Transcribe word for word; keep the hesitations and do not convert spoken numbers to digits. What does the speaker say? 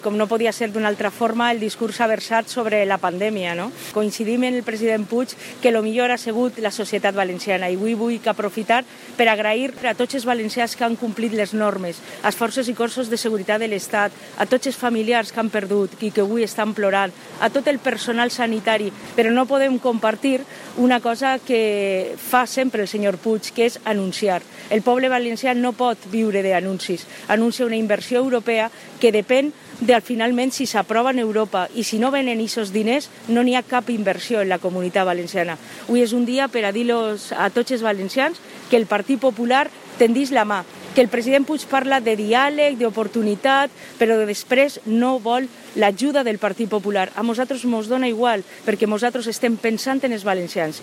Com no podia ser d'una altra forma, el discurs ha versat sobre la pandèmia, no? Coincidim amb el president Puig que el millor ha sigut la societat valenciana i avui vull aprofitar per agrair a tots els valencians que han complit les normes, als forces i cossos de seguretat de l'Estat, a tots els familiars que han perdut i que avui estan plorant, a tot el personal sanitari, però no podem compartir una cosa que fa sempre el senyor Puig, que és anunciar. El poble valencià no pot viure d'anuncis. Anuncia una inversió europea que depèn de finalment si s'aprova en Europa i si no venen aquests diners no n'hi ha cap inversió en la comunitat valenciana. Avui és un dia per a dir a tots els valencians que el Partit Popular tendís la mà, que el president Puig parla de diàleg, d'oportunitat, però després no vol l'ajuda del Partit Popular. A nosaltres ens dona igual, perquè nosaltres estem pensant en els valencians.